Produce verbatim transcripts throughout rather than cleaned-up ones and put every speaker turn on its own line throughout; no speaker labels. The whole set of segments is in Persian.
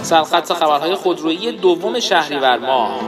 سرخط خبرهای خودرویی دوم شهریور ماه.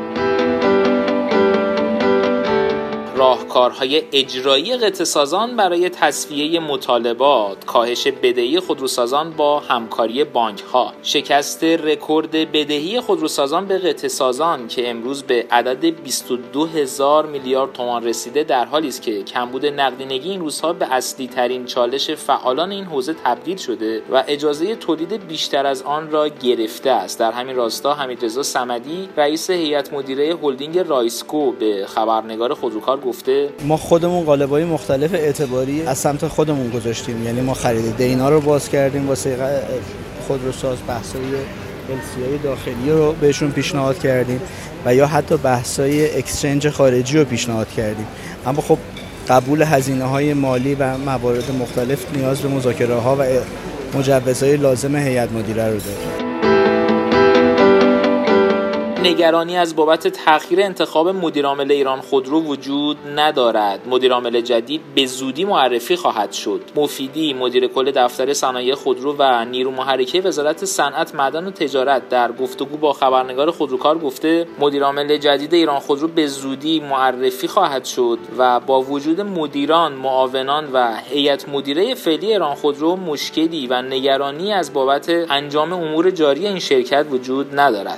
راهکارهای اجرایی قطعه‌سازان برای تسویه مطالبات، کاهش بدهی خودروسازان با همکاری بانک‌ها، شکست رکورد بدهی خودروسازان به قطعه‌سازان که امروز به عدد بیست و دو هزار میلیارد تومان رسیده، در حالی است که کمبود نقدینگی این روزها به اصلی ترین چالش فعالان این حوزه تبدیل شده و اجازه تولید بیشتر از آن را گرفته است. در همین راستا حمیدرضا صمدی، رئیس هیئت مدیره هلدینگ رایسکو، به خبرنگار خودروکار گفته
ما خودمون قالب‌های مختلف اعتباری از سمت خودمون گذاشتیم، یعنی ما خرید دینا رو باز کردیم واسه خودروساز، بحث‌های السی‌های داخلی رو بهشون پیشنهاد کردیم و یا حتی بحث‌های اکسچنج خارجی رو پیشنهاد کردیم. اما خب قبول هزینه‌های مالی و موارد مختلف نیاز به مذاکره‌ها و مجوزهای لازم هیئت مدیره رو داره.
نگرانی از بابت تأخیر انتخاب مدیرعامل ایران خودرو وجود ندارد. مدیرعامل جدید به زودی معرفی خواهد شد. مفیدی، مدیر کل دفتر صنایع خودرو و نیرو محرکه وزارت صنعت، معدن و تجارت، در گفتگو با خبرنگار خودروکار گفته مدیرعامل جدید ایران خودرو به زودی معرفی خواهد شد و با وجود مدیران، معاونان و هیئت مدیره فعلی ایران خودرو مشکلی و نگرانی از بابت انجام امور جاری این شرکت وجود ندارد.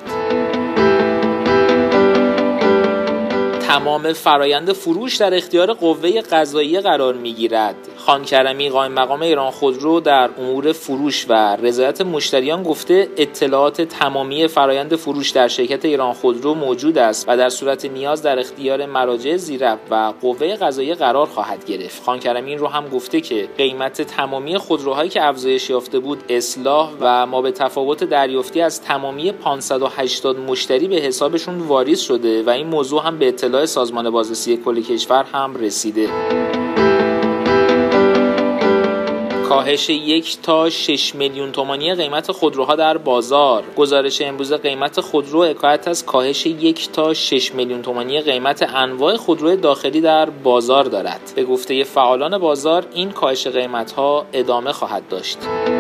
تمام فرایند فروش در اختیار قوه قضاییه قرار می‌گیرد. خان کرمی، قائم مقام ایران خودرو، در امور فروش و رضایت مشتریان گفته اطلاعات تمامی فرایند فروش در شرکت ایران خودرو موجود است و در صورت نیاز در اختیار مراجع زیررفت و قوه قضاییه قرار خواهد گرفت. خان کرمی این رو هم گفته که قیمت تمامی خودروهایی که افزایش یافته بود اصلاح و ما به تفاوت دریافتی از تمامی پانصد و هشتاد مشتری به حسابشون واریز شده و این موضوع هم به اطلاع سازمان بازرسی کل کشور هم رسیده. کاهش یک تا شش میلیون تومانی قیمت خودروها در بازار. گزارش امروز قیمت خودرو حکایت از کاهش یک تا شش میلیون تومانی قیمت انواع خودرو داخلی در بازار دارد. به گفته فعالان بازار این کاهش قیمت‌ها ادامه خواهد داشت.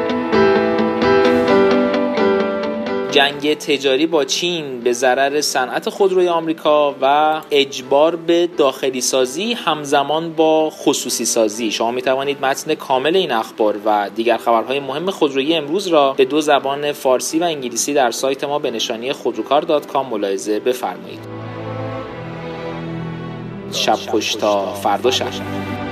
جنگ تجاری با چین به ضرر صنعت خودروی آمریکا و اجبار به داخلی سازی همزمان با خصوصی سازی. شما می توانید متن کامل این اخبار و دیگر خبرهای مهم خودرویی امروز را به دو زبان فارسی و انگلیسی در سایت ما به نشانی خودروکار دات کام ملاحظه بفرمایید. شب خوش تا فردا شب.